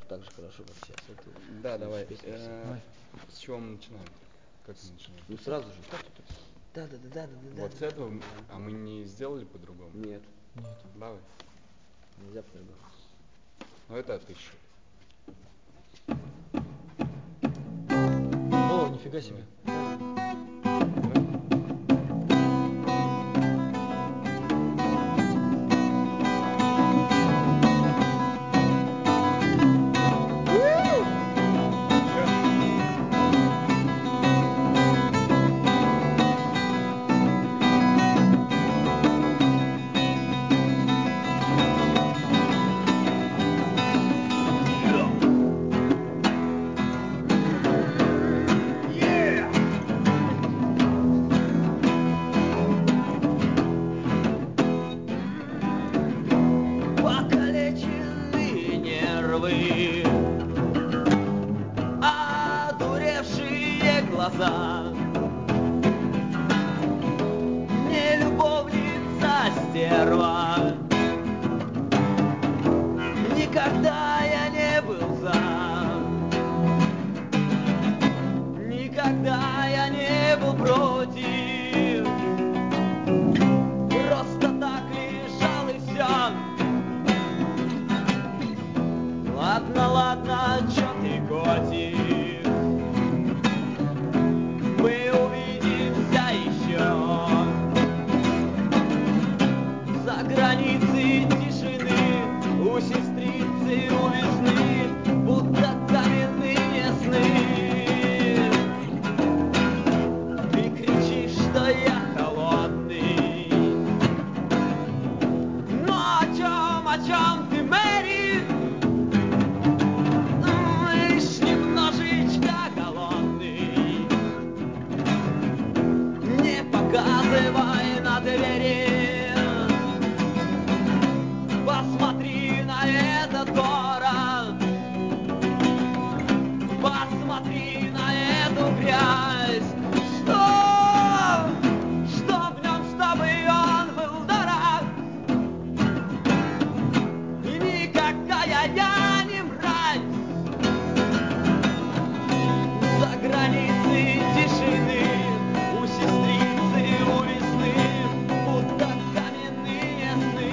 так же хорошо, как сейчас. Это Да, давай. Давай. С чего мы начинаем? Как мы начинаем? Ну сразу же. Да. Вот с этого, а мы не сделали по-другому? Нет. Давай. Нельзя по-другому. Ну это от 1000. О, нифига себе. Одуревшие глаза, не любовница, стерва. Никогда я не был сам, никогда я не был против. Просто так лежал и все. Ладно, чё ты котик, мы увидимся еще. За границей тишины у сестрицы, у весны, будто каменные сны. Ты кричишь, что я холодный, но о чем ты, Мэри? Лишь немножечко голодный. Не показывай на двери, посмотри на этот город, посмотри на эту грязь. Что в нем, чтобы он был дорог? И никакая я не мразь. За границей тишины у сестрицы, у весны, будто каменные сны.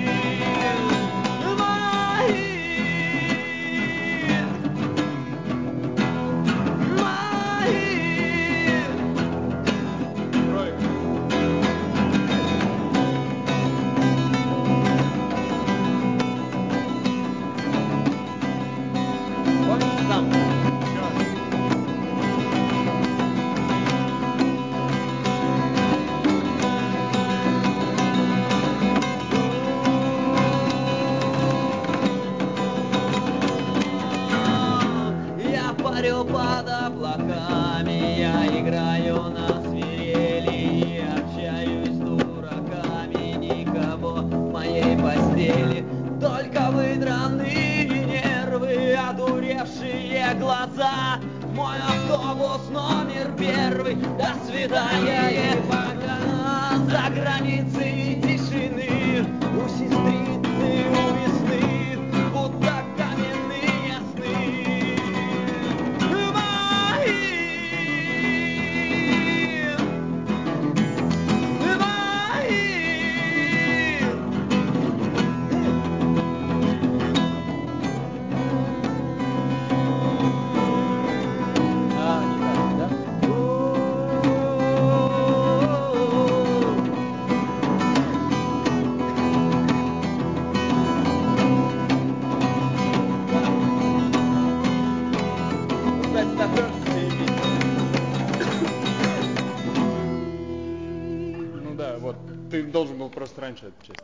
Помнишь там? Я парю под облаками, я играю на свирели, общаюсь с дураками, никого в моей постели, только выдранные нервы, одуревшие глаза. Мой автобус номер 1, до свидания, пока. За границей тишины у сестрицы, у весны, будто каменные сны. Ну да, вот. Ты должен был просто раньше эту часть.